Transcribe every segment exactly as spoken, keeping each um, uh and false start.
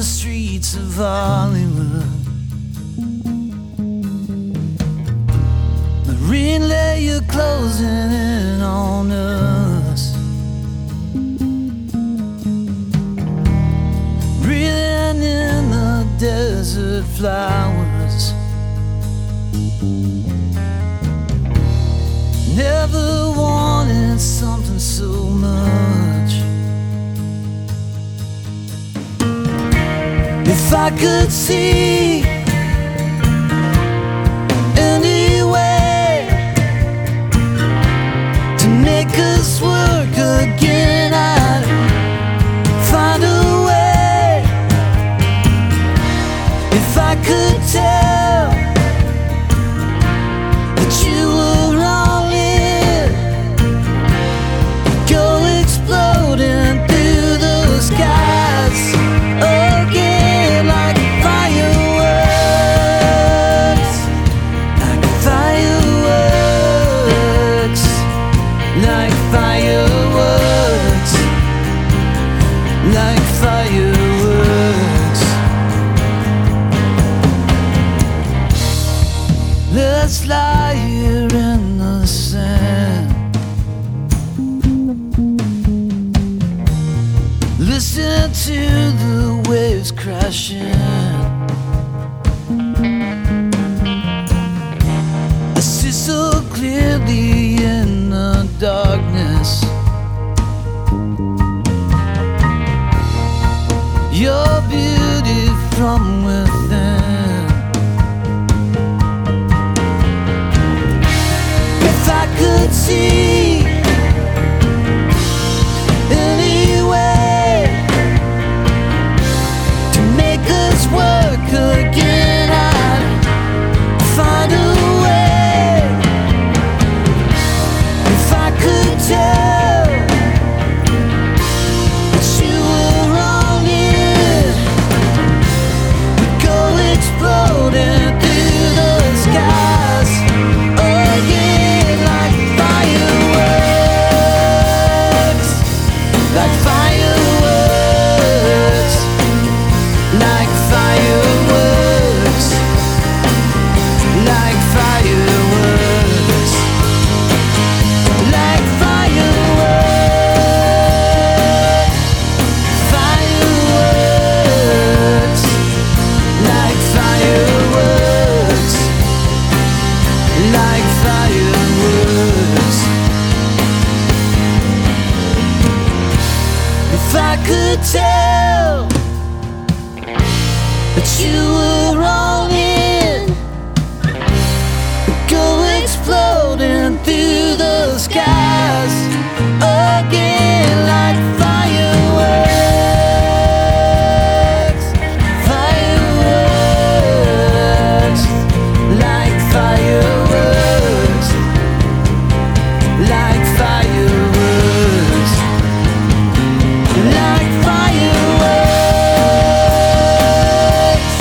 streets of Hollywood. The relay you're closing in on us. Breathing in the desert flowers. Never wanted something so much. If I could see any way to make us work again, I'd find a way. If I could tell that you were all in, go exploding through the skies again like fireworks, like fireworks, like fireworks, like fireworks. Let's lie here in the sand, listen to the waves crashing. I see so clearly in the darkness. Your beauty from within. If I could see any way to make us work again, I'd find a way. If I could tell that you were all in, we'd go exploding through the skies again like fireworks, like fireworks, like fireworks, like fireworks, like fireworks, fireworks, like fireworks, like fireworks. If I could tell that you were all in, go exploding through the skies again like fireworks, fireworks, like fireworks, like fireworks, like fireworks,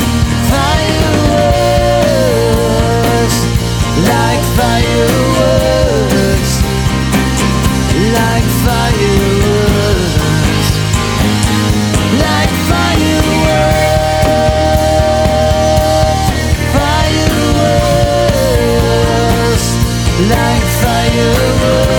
fireworks, like fireworks, like fireworks, like fireworks, fireworks, like fireworks.